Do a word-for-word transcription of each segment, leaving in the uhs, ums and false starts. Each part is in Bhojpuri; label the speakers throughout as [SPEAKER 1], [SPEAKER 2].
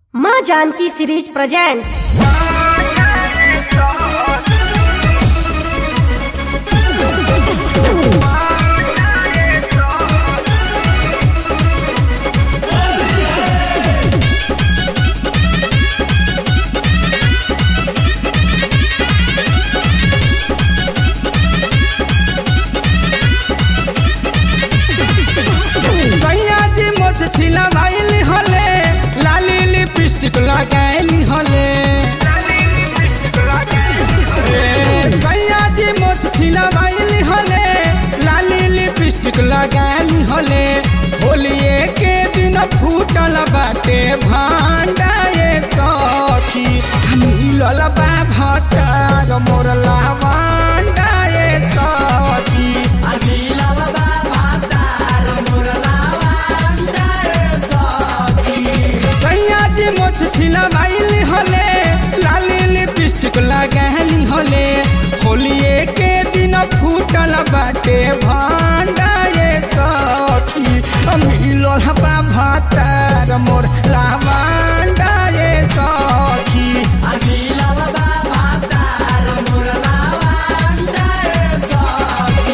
[SPEAKER 1] माँ जानकी सीरीज प्रेजेंट्स।
[SPEAKER 2] छिला भाईली हले लाली लिपस्टिक लगाइली हले सैया जी मोछ छिला भाईली हले लाली लिपस्टिक लगाइली हले होलिए के दिन फूटल बाटे भांडा ये सखी मिलल बा भतार मोर लावांडा ये सखी मिलल बा भतार मोर मोछ छिला भाईली हले लाली लिपस्टिक लगाइली हले होलिए के दिन फूटल बाटे भांडा ये सखी मिलल बा भतार मोर लावांडा ये सखी मिलल बा भतार मोर लावांडा ये सखी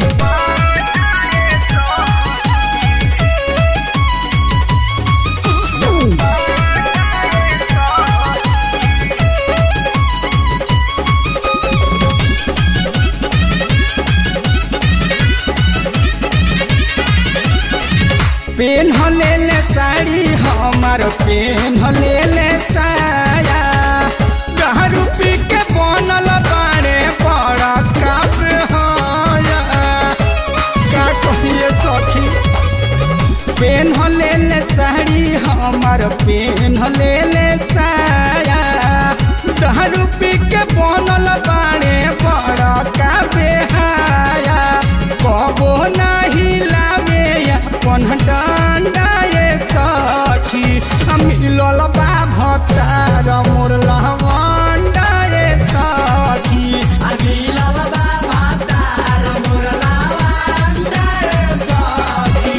[SPEAKER 2] पेन हले ले साड़ी हमार पेन हले ले साया दारू पी के बनल बाड़े बड़ा काप हाया का कहिए सखी पेन हले ले साड़ी हमार पेन हले ले साया दारू पी के बनल बाड़े बड़ा काप हाया कबो नहीं लावे अपन डांडा ये सखी मिलल बा भतार मोर लावांडा ये सखी मिलल बा भतार मोर लावांडा ये सखी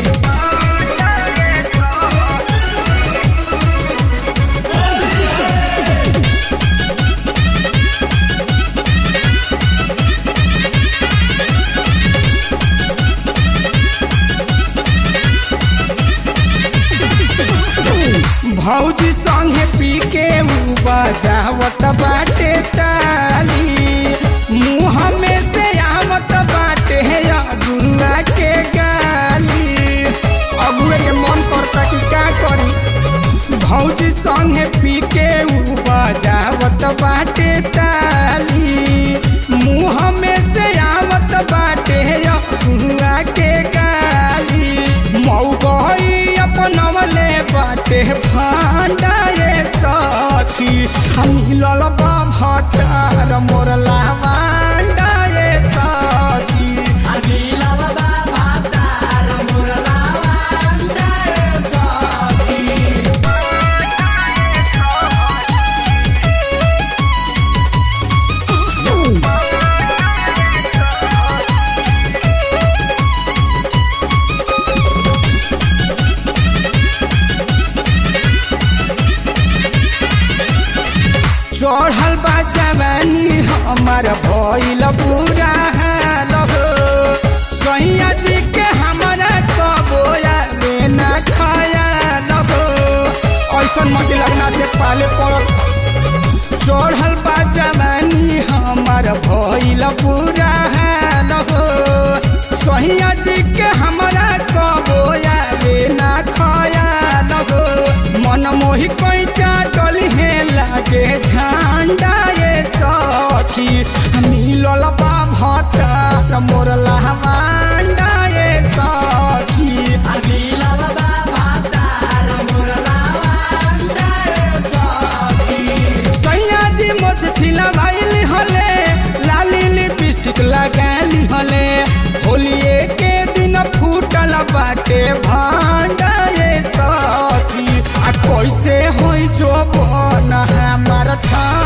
[SPEAKER 2] भौजी संगे पी के बजावत बाटे ताली मुँह में से आवत बाटे गुरुआ के गाली अबुए के मन करता कि का करी भौजी संगे पी के बजावत बाटे ताली मुँह में से आवत बाटे गुरुआ के गाली मऊ गई अपनवले बाटे भांडा ये सखी मिलल बा भतार मोर लावांडा ये सखी मिलल बा भतार मोर लावांडा ये सखी चढ़ल बा जवानी हमार भइल पूरा हाल हो सैया जी के हमारा कबोया में ना खयाल हो ऐसन मत लगना से पाले पड़ल चढ़ल बा जवानी हमार भइल पूरा हाल हो सैया जी के हमारा कबोया में ना खयाल हो मन मोहि कैचा डली है लागे झंडा ये सखी मिलल बा भतार मोर लावांडा ये सखी मिलल बा भतार मोर लावांडा ये सखी सैया जी मोछ छिला भाईली हले लाली लिपस्टिक लगाइली हले होलिए के दिन फूटल बाटे भांडा ये सखी आ कैसे होई जो बन हमार था